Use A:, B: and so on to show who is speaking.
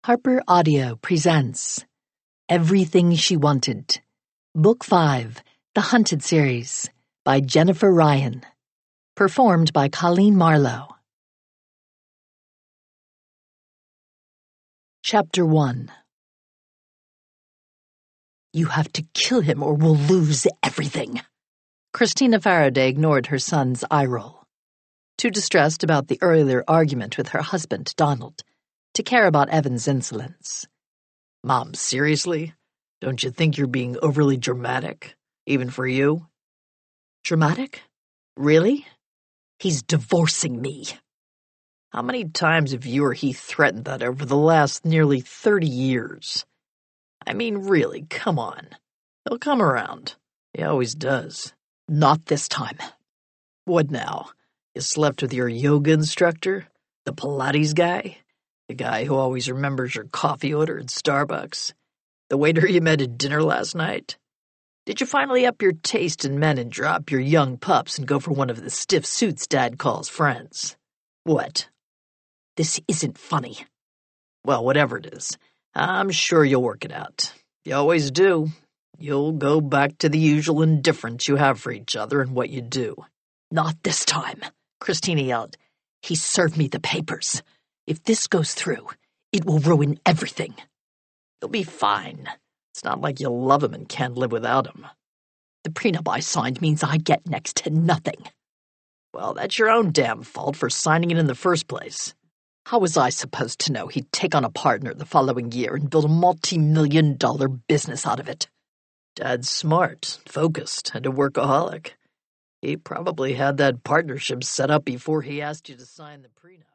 A: Harper Audio presents Everything She Wanted, Book 5, The Hunted Series, by Jennifer Ryan. Performed by Colleen Marlowe. Chapter 1. You have to kill him or we'll lose everything. Christina Faraday ignored her son's eye roll. Too distressed about the earlier argument with her husband, Donald, to care about Evan's insolence.
B: Mom, seriously? Don't you think you're being overly dramatic, even for you?
A: Dramatic? Really? He's divorcing me.
B: How many times have you or he threatened that over the last nearly 30 years? I mean, really, come on. He'll come around. He always does.
A: Not this time.
B: What now? You slept with your yoga instructor? The Pilates guy? The guy who always remembers your coffee order at Starbucks? The waiter you met at dinner last night? Did you finally up your taste in men and drop your young pups and go for one of the stiff suits Dad calls friends? What?
A: This isn't funny.
B: Well, whatever it is, I'm sure you'll work it out. You always do. You'll go back to the usual indifference you have for each other and what you do.
A: Not this time, Christina yelled. He served me the papers. If this goes through, it will ruin everything.
B: You'll be fine. It's not like you love him and can't live without him.
A: The prenup I signed means I get next to nothing.
B: Well, that's your own damn fault for signing it in the first place.
A: How was I supposed to know he'd take on a partner the following year and build a multi-million-dollar business out of it?
B: Dad's smart, focused, and a workaholic. He probably had that partnership set up before he asked you to sign the prenup.